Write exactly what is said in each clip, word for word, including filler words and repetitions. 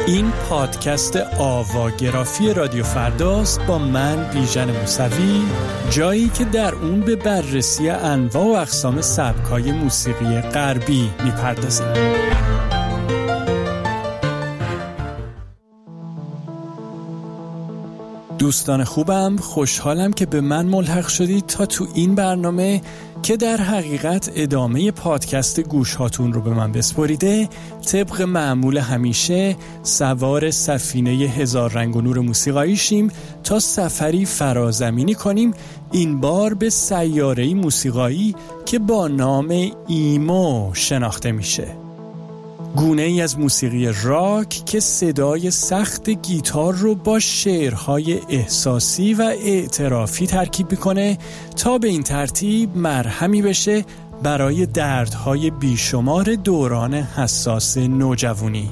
این پادکست آواگرافی رادیو فرداست با من بیژن موسوی، جایی که در اون به بررسی انواع و اقسام سبک‌های موسیقی غربی میپردازیم. دوستان خوبم، خوشحالم که به من ملحق شدید تا تو این برنامه که در حقیقت ادامه پادکست گوش هاتون رو به من بسپاریده، طبق معمول همیشه سوار سفینه هزار رنگ و نور موسیقایی شیم تا سفری فرازمینی کنیم، این بار به سیاره‌ای موسیقایی که با نام ایمو شناخته میشه. گونه ای از موسیقی راک که صدای سخت گیتار رو با شعرهای احساسی و اعترافی ترکیب میکنه تا به این ترتیب مرهمی بشه برای دردهای بیشمار دوران حساس نوجوانی.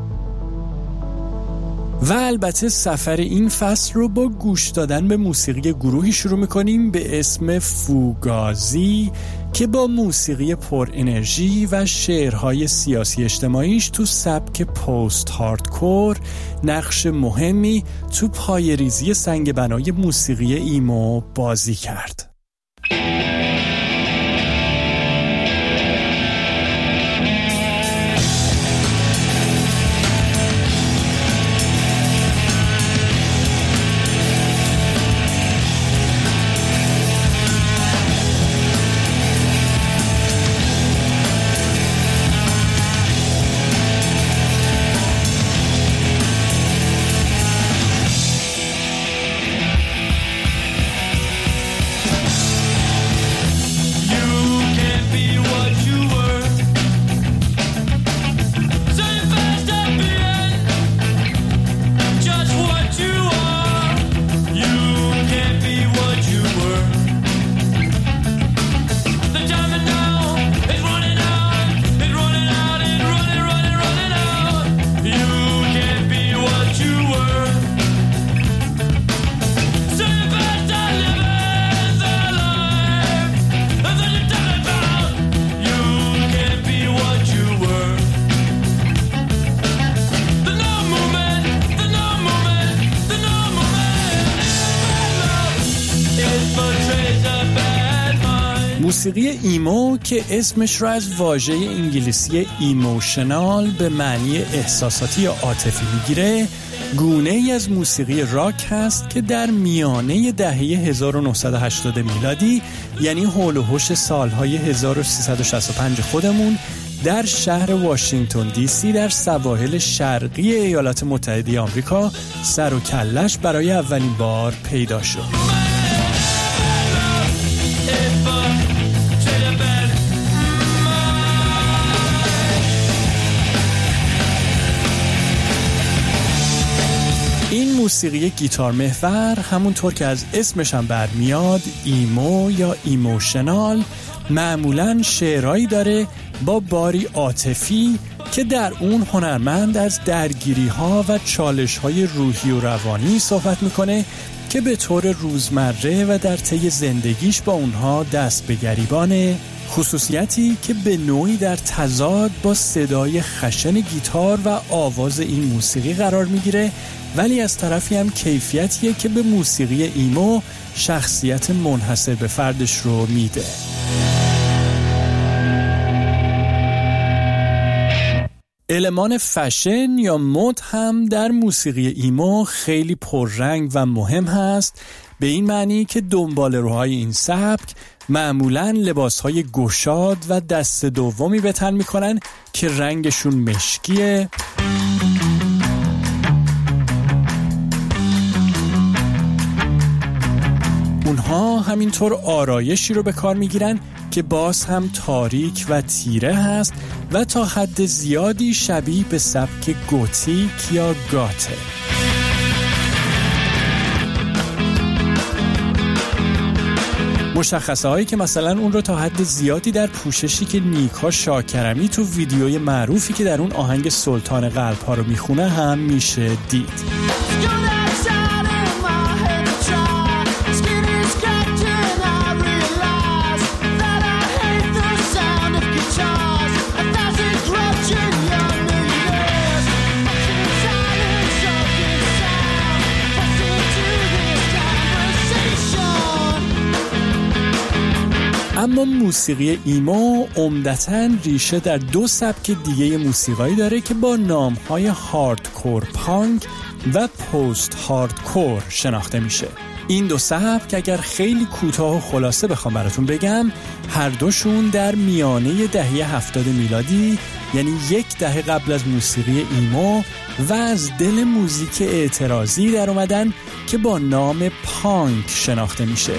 و البته سفر این فصل رو با گوش دادن به موسیقی گروهی شروع میکنیم به اسم فوگازی که با موسیقی پر انرژی و شعرهای سیاسی اجتماعیش تو سبک پست هاردکور نقش مهمی تو پایه‌ریزی سنگ بنای موسیقی ایمو بازی کرد. موسیقی ایمو که اسمش را از واژه انگلیسی ایموشنال به معنی احساساتی یا عاطفی میگیره، گونه ای از موسیقی راک هست که در میانه دهه هزار و نهصد و هشتاد میلادی، یعنی حول و حوش سالهای هزار و سیصد و شصت و پنج خودمون، در شهر واشنگتن دی سی در سواحل شرقی ایالات متحده آمریکا سر و کلش برای اولین بار پیدا شد. این موسیقی گیتار محور، همونطور که از اسمش هم برمیاد، ایمو یا ایموشنال، معمولاً شعرهایی داره با باری عاطفی که در اون هنرمند از درگیری‌ها و چالش‌های روحی و روانی صحبت میکنه که به طور روزمره و در طی زندگیش با اونها دست به گریبانه، خصوصیتی که به نوعی در تضاد با صدای خشن گیتار و آواز این موسیقی قرار میگیره، ولی از طرفی هم کیفیتیه که به موسیقی ایمو شخصیت منحصر به فردش رو میده. المان فشن یا مد هم در موسیقی ایمو خیلی پررنگ و مهم هست، به این معنی که دنباله‌روهای این سبک معمولاً لباسهای گشاد و دست دومی به تن میکنن که رنگشون مشکیه، اونها همینطور آرایشی رو به کار میگیرن که باز هم تاریک و تیره هست و تا حد زیادی شبیه به سبک گوتیک یا گاته. مشخصه هایی که مثلا اون رو تا حد زیادی در پوششی که نیکا شاکرمی تو ویدیوی معروفی که در اون آهنگ سلطان قلب ها رو میخونه هم میشه دید. اما موسیقی ایمو عمدتاً ریشه در دو سبک دیگه موسیقایی داره که با نام‌های هاردکور پانک و پست هاردکور شناخته میشه. این دو سبک اگر خیلی کوتاه و خلاصه بخوام براتون بگم، هر دوشون در میانه دهه هفتاد میلادی، یعنی یک دهه قبل از موسیقی ایمو و از دل موزیک اعتراضی در اومدن که با نام پانک شناخته میشه.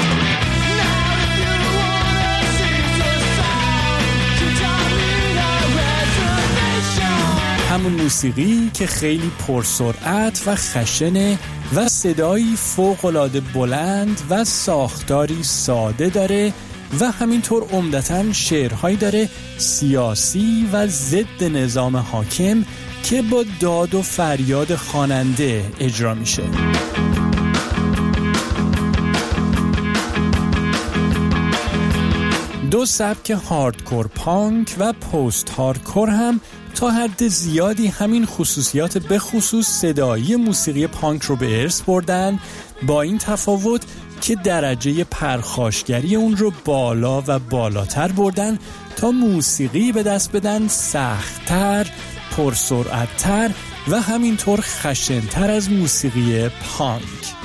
همون موسیقی که خیلی پرسرعت و خشنه و صدایی فوق‌العاده بلند و ساختاری ساده داره و همینطور عمدتاً شعرهایی داره سیاسی و ضد نظام حاکم که با داد و فریاد خواننده اجرا میشه. دو سبک هاردکور پانک و پست هاردکور هم تا حد زیادی همین خصوصیات به خصوص صدایی موسیقی پانک رو به ارث بردن، با این تفاوت که درجه پرخاشگری اون رو بالا و بالاتر بردن تا موسیقی به دست بدن سخت‌تر، پرسرعت‌تر و همینطور خشن‌تر از موسیقی پانک.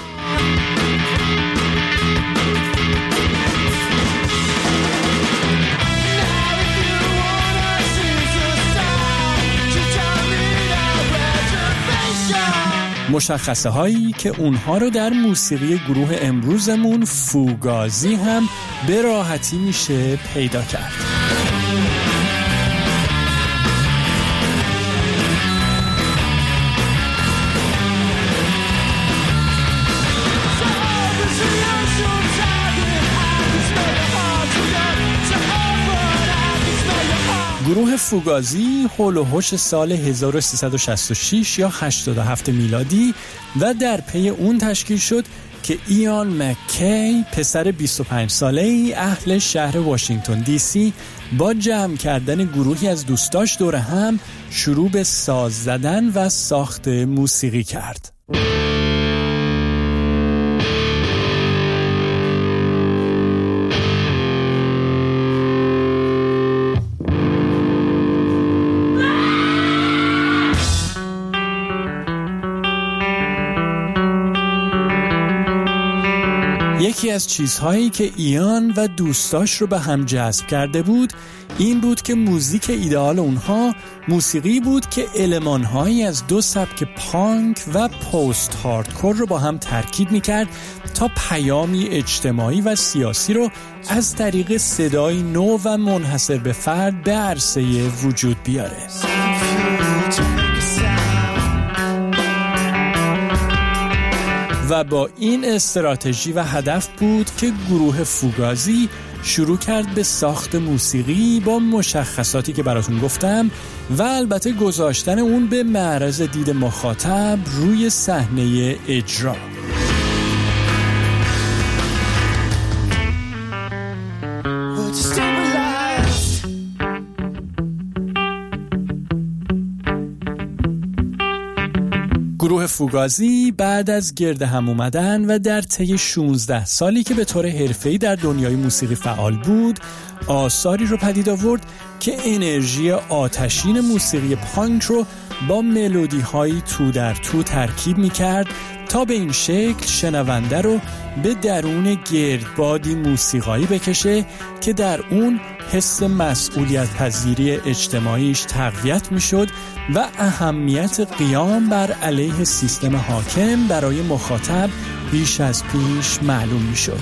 مشخصه هایی که اونها رو در موسیقی گروه امروزمون فوگازی هم به راحتی میشه پیدا کرد. گروه فوگازی هول و هوش سال هزار و سیصد و شصت و شش یا هشتاد و هفت میلادی و در پی اون تشکیل شد که ایان مکی، پسر بیست و پنج ساله‌ای اهل شهر واشنگتن دی سی، با جمع کردن گروهی از دوستاش دور هم شروع به ساز زدن و ساخت موسیقی کرد. یکی از چیزهایی که ایان و دوستاش رو به هم جذب کرده بود این بود که موزیک ایدئال اونها موسیقی بود که المان‌هایی از دو سبک پانک و پست هاردکور رو با هم ترکیب می‌کرد تا پیامی اجتماعی و سیاسی رو از طریق صدای نو و منحصر به فرد به عرصه وجود بیاره. و با این استراتژی و هدف بود که گروه فوگازی شروع کرد به ساخت موسیقی با مشخصاتی که براتون گفتم و البته گذاشتن اون به معرض دید مخاطب روی صحنه اجرا. گروه فوگازی بعد از گرد هم اومدن و در طی شانزده سالی که به طور حرفه‌ای در دنیای موسیقی فعال بود، آثاری رو پدید آورد که انرژی آتشین موسیقی پانک رو با ملودی‌های تو در تو ترکیب می‌کرد تا به این شکل شنونده رو به درون گردبادی موسیقایی بکشه که در اون حس مسئولیت پذیری اجتماعیش تقویت میشد و اهمیت قیام بر علیه سیستم حاکم برای مخاطب بیش از پیش معلوم میشد.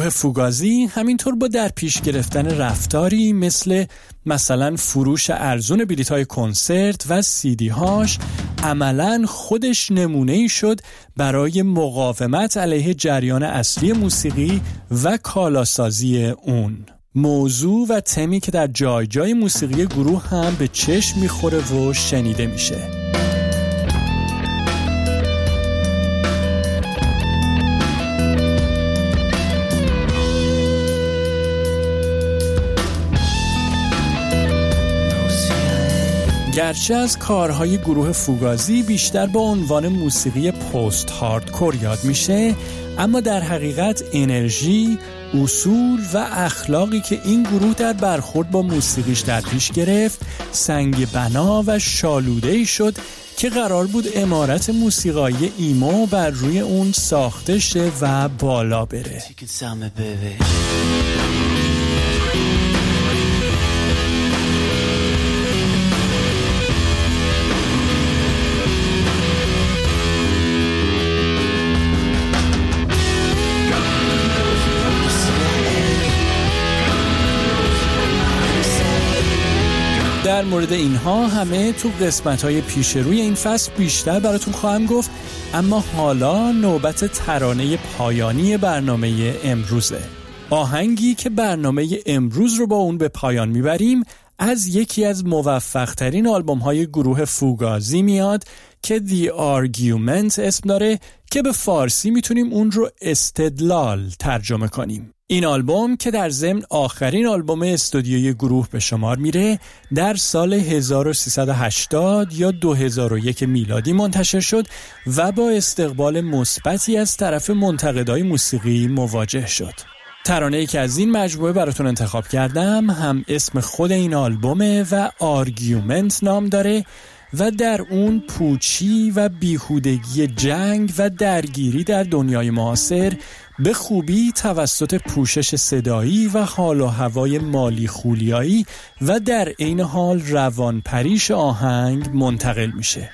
گروه فوگازی همینطور با در پیش گرفتن رفتاری مثل مثلا فروش ارزون بلیط‌های کنسرت و سیدی هاش عملاً خودش نمونه‌ای شد برای مقاومت علیه جریان اصلی موسیقی و کالاسازی اون. موضوع و تمی که در جای جای موسیقی گروه هم به چشم میخوره و شنیده میشه. گرچه از کارهای گروه فوگازی بیشتر با عنوان موسیقی پست هاردکور یاد میشه، اما در حقیقت انرژی، اصول و اخلاقی که این گروه در برخورد با موسیقیش در پیش گرفت سنگ بنا و شالوده‌ای شد که قرار بود عمارت موسیقایی ایمو بر روی اون ساخته شه و بالا بره. در مورد اینها همه تو قسمت‌های پیش روی این فصل بیشتر براتون خواهم گفت، اما حالا نوبت ترانه پایانی برنامه امروزه. آهنگی که برنامه امروز رو با اون به پایان میبریم از یکی از موفق‌ترین آلبوم‌های گروه فوگازی میاد که The Argument اسم داره که به فارسی میتونیم اون رو استدلال ترجمه کنیم. این آلبوم که در ضمن آخرین آلبوم استودیویی گروه به شمار میره در سال هزار و سیصد و هشتاد یا دو هزار و یک میلادی منتشر شد و با استقبال مثبتی از طرف منتقدای موسیقی مواجه شد. ترانه‌ای که از این مجموعه براتون انتخاب کردم هم اسم خود این آلبومه و آرگیومنت نام داره و در اون پوچی و بیهودگی جنگ و درگیری در دنیای معاصر به خوبی توسط پوشش صدایی و حال و هوای مالی خولیایی و در عین حال روانپریش آهنگ منتقل میشه.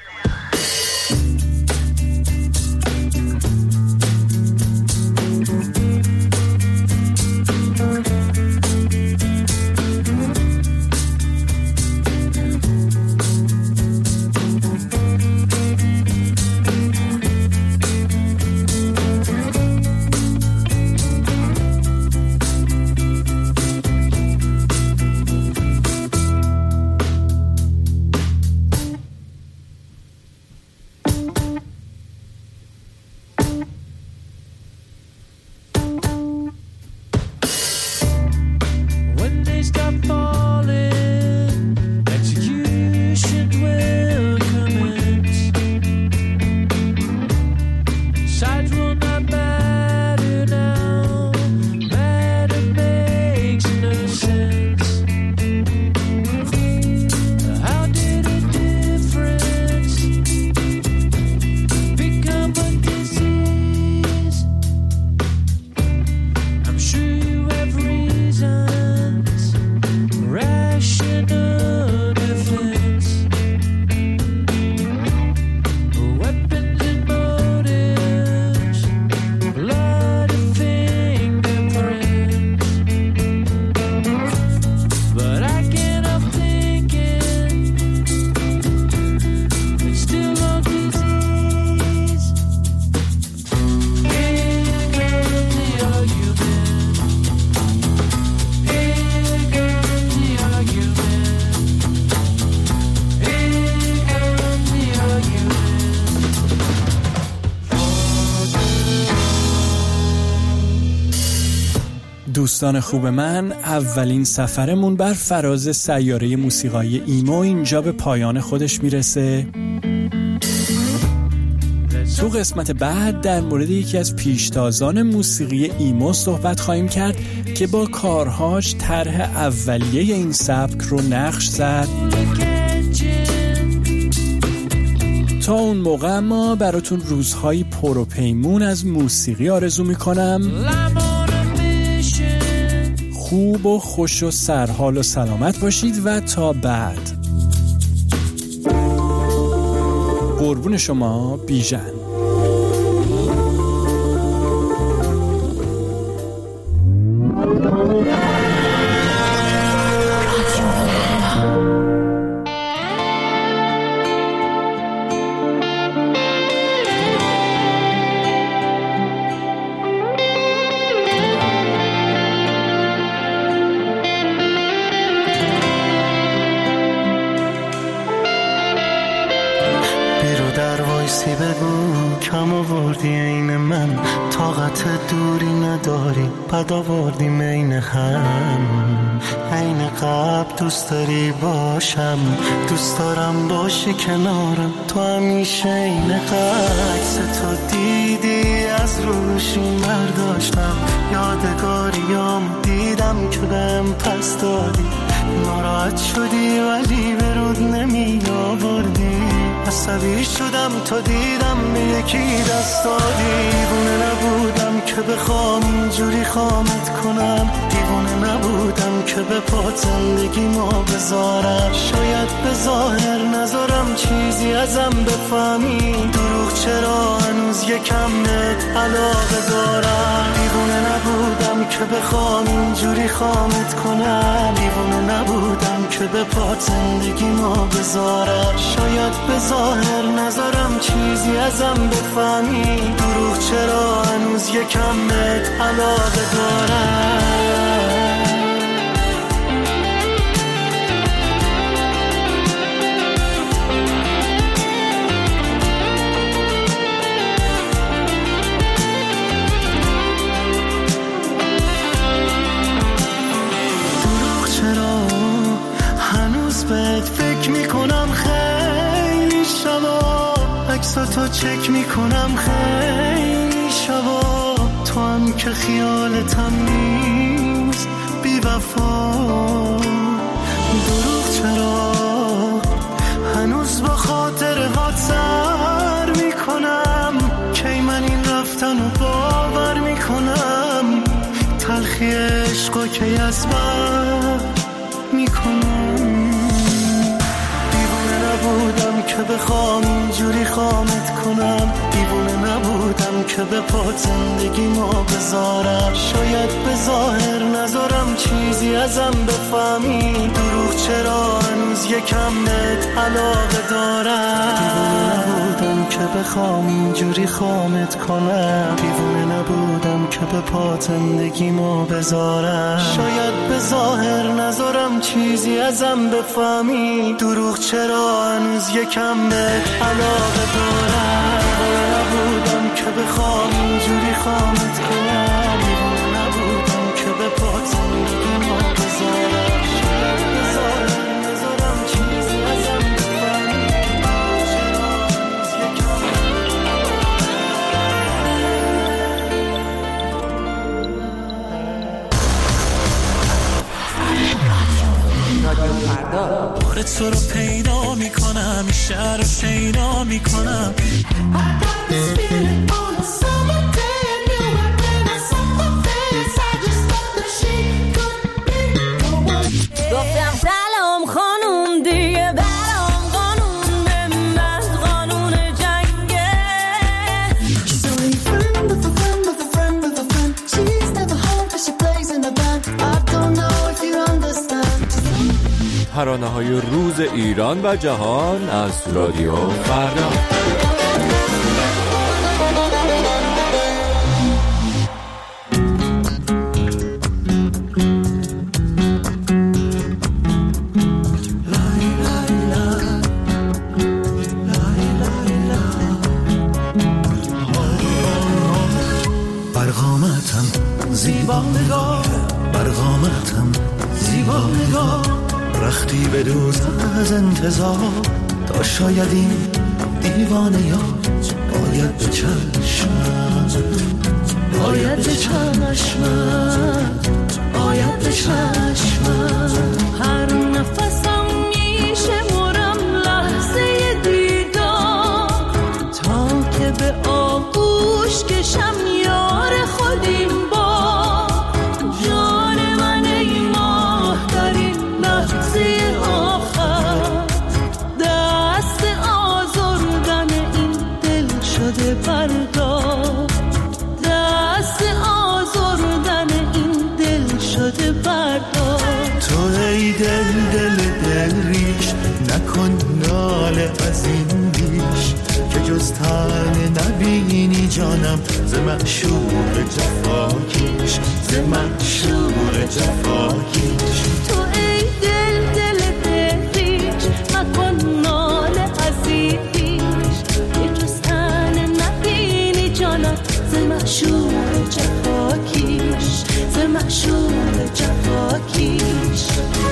دوستان خوب من، اولین سفرمون بر فراز سیاره موسیقایی ایمو اینجا به پایان خودش میرسه. تو قسمت بعد در مورد یکی از پیشتازان موسیقی ایمو صحبت خواهیم کرد که با کارهاش طرح اولیه این سبک رو نقش زد. تا اون موقع ما براتون روزهای پر و پیمون از موسیقی آرزو میکنم. خوب و خوش و سرحال و سلامت باشید و تا بعد. قربون شما، بیژن. طاقت دوری نداری، بد آوردیم این هم. عین قبل دوست داری باشم، دوست دارم باشی کنارم، تو همیشه این عکس تو دیدی از روشون برداشتم، یادگاریام دیدم که بهم پس دادی، ناراحت شدی ولی به رود نمی آوردی، عصبی شدم تا دیدم به یکی دست دادی. دیوونه نبودم که بخوام اینجوری خامت کنم، دیوونه نبودم که به پات زندگی ما بذارم، شاید به ظاهر نذارم چیزی ازم بفهمی، دروغ چرا هنوز یکم بهت علاقه دارم. دیوونه نبودم که بخوام اینجوری خامت کنم، دیوونه نبودم که به پات زندگی ما بذارم، شاید به ظاهر نذارم چیزی ازم بفهمی، دروغ چرا هنوز یکم بهت علاقه دارم. بهت فکر میکنم خیلی شبا، عکساتو چک میکنم خیلی شبا، تو هم که خیالتم نیست بی وفا، دروغ چرا هنوز با خاطر هات سر میکنم، کی من این رفتن رو باور میکنم، تلخی عشقا کی از بر میکنم. نبودم که بخوام اینجوری خامت کنم، دیوونه نبودم که به پات زندگی ما بذارم، شاید به ظاهر نذارم چیزی ازم بفهمی، دروغ چرا هنوز یکم بهت علاقه دارم. دیوونه نبودم که بخوام اینجوری خامت کنم، دیوونه نبودم که به پات زندگی ما بذارم، شاید به ظاهر نذارم چیزی ازم بفهمی، دروغ چرا هنوز یکم بهت علاقه دارم. نبودم که بخوام اینجوری خامت کنم، دیوونه نبودم که به پات زندگی ما بذارم، شاید به ظاهر نذارم چیزی ازم بفهمی، چرا هنوز یکم بار تو رو پیدا میکنم، این شهر رو شیدا میکنم، گفتم سلام خانوم دیگه برام قانون به من قانون جنگه. She's only friend of a friend of a friend of a friend. She's never home but she plays in a band. I don't know if you understand. ترانه‌های روز ایران و جهان از رادیو فردا. برقامتم زیبا نگاه، برقامتم زیبا نگاه، رختی به دوز از انتظار، تا شاید این دیوانه یا باید به چشمت، باید به چشمت، باید به چشمت. هر نفسم میشمرم لحظه دیدار، تا که به آغوش کشم یار خودیم با جان من، ای ماه در این لحظه آخر، دست آزردن این دل شده بردار، دست آزردن این دل شده بردار. تو ای دل دل دل ریش، نکن ناله از این بیش، که جز تنه نبینی جانم، ز معشوق جفاکیش، ز معشوق جفاکیش. تو ای دل دل دل ریش، مکن ناله از این بیش، که جز تنه نبینی جانم، ز معشوق معشوق جفاکیش.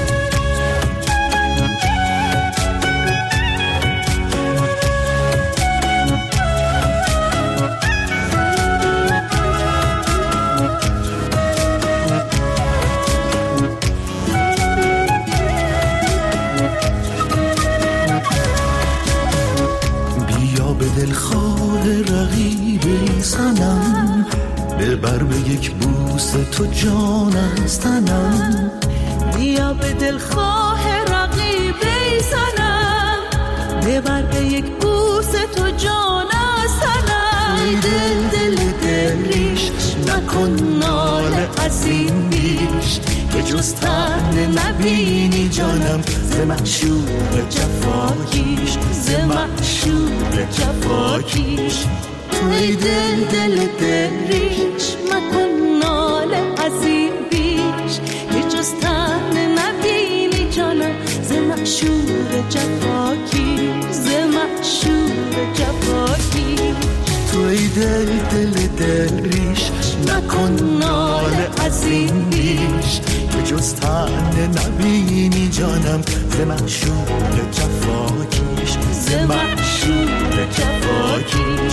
دلخواه رقیب سنم، ببر به یک بوس تو جان از تنم. بیا به دلخواه رقیب سنم، ببر به یک بوس تو جان از تنم. ای دل دل دلیش نکن ناله از این بیش، که جز تن نبینی جانم ز معشوق جفاکیش، ز معشوق جفاکیش. تو ای دل دل دلیش مکن ناله از این بیش، که جز تن نبینی جانم ز معشوق جفاکیش، ز معشوق جفاکیش. تو ای دل دل دلیش نکن ناله از این بیش، که جز تن نبینی جانم ز معشوق جفاکیش، ز معشوق جفاکیش.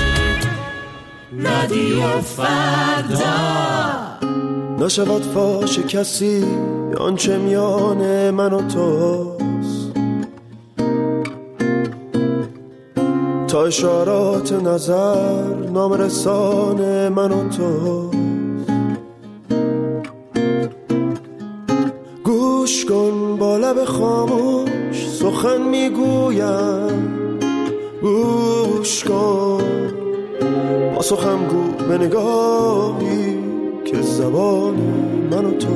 رادیو فردا. نشود فاش کسی آنچه میان من و توست، تا اشارات نظر نام رسان من و توست. گوش کن با لب خاموش سخن میگویم، گوش کن با سخن گو به نگاهی که زبان من و تو.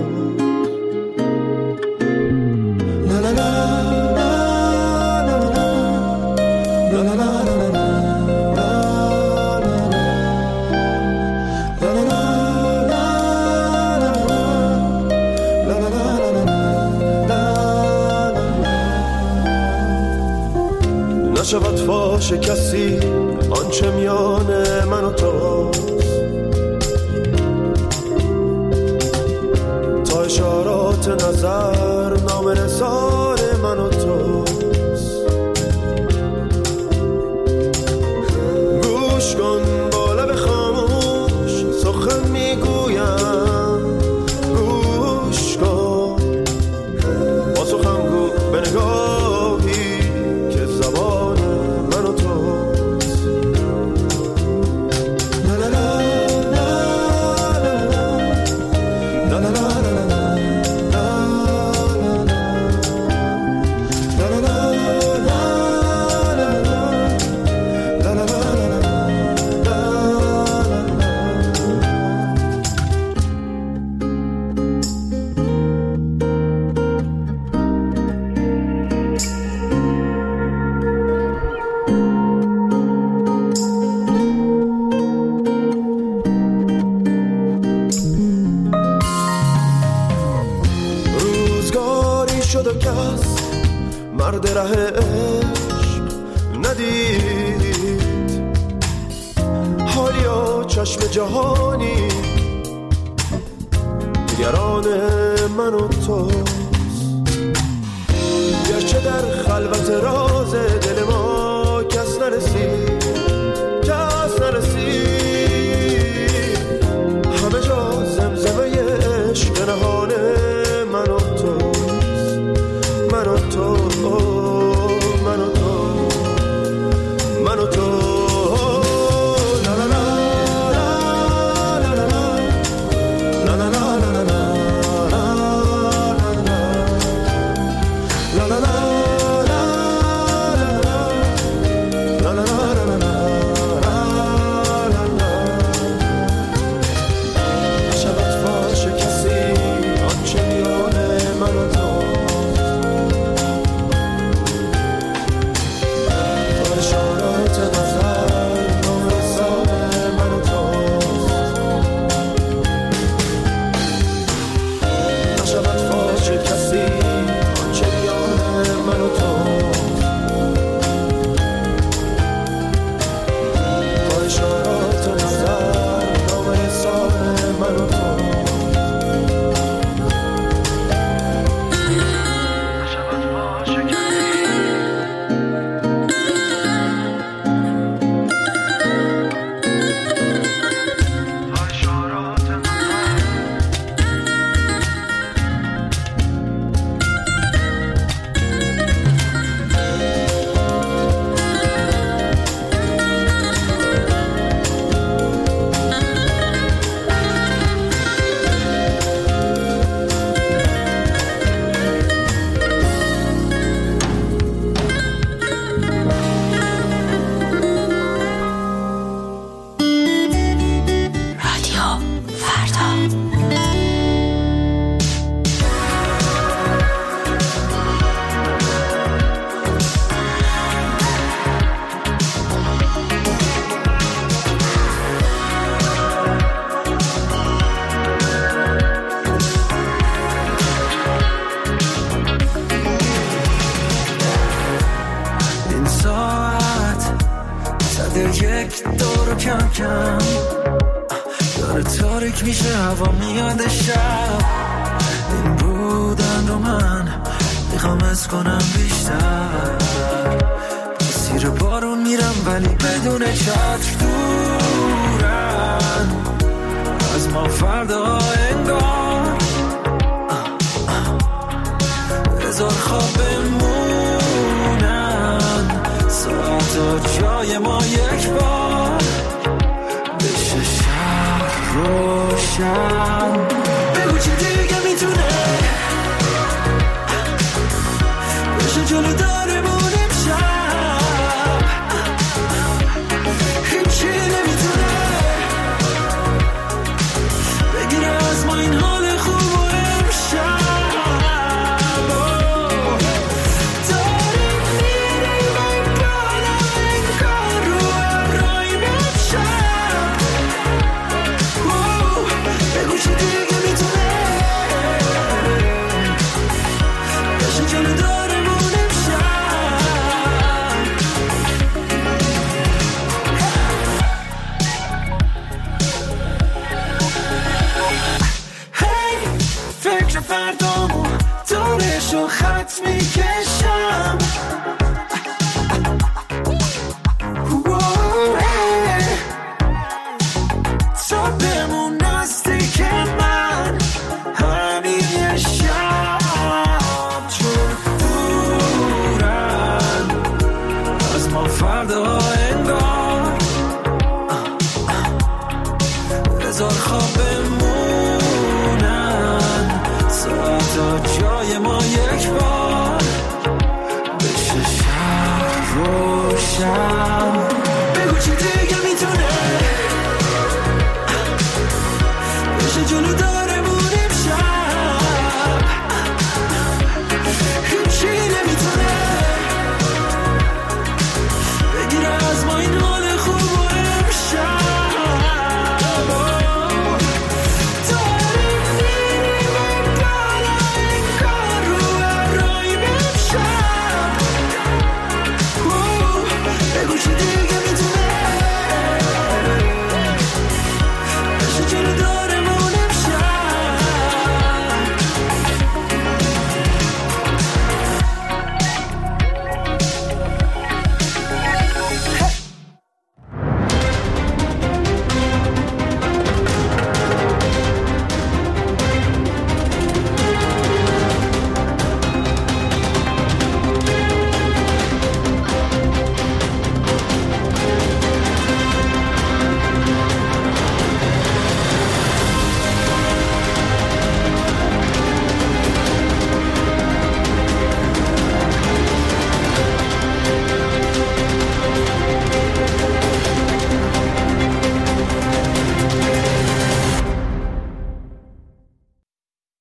لا لا لا نشود فاش کسی آنچه میان من و توست، تا اشارات نظر نام نثار من و توست. گوش کن با لب خاموش سخن میگویم، گوش کن با سخن گو به نگاهی که زبان من و توست. لا لا لا لا لا لا مرد ره عشق ندید، حالیا چشم جهانی نگران من و توست. گرچه در خلوت راز دل ما کس نرسید، کس نرسید، همه جا زمزمه عشق نهان من و توست، من و تو، من و تو، من و تو. La la la دارو کم کم داره تاریک میشه، هوا میاد شب. این بودن رو من میخوام از کنم بیشتر، زیر بارون میرم ولی بدون چتر، دورن از ما فردا انگار، هزار خواب بمونن ساعتا جای ما یک بار، بشه شب روشن. بگو چی دیگه میتونه بشه جلو داره مونیم شب، هیچی نمیتونه بگیره از ما این حال خوب و امشب. فردامو دارشو خط میکنه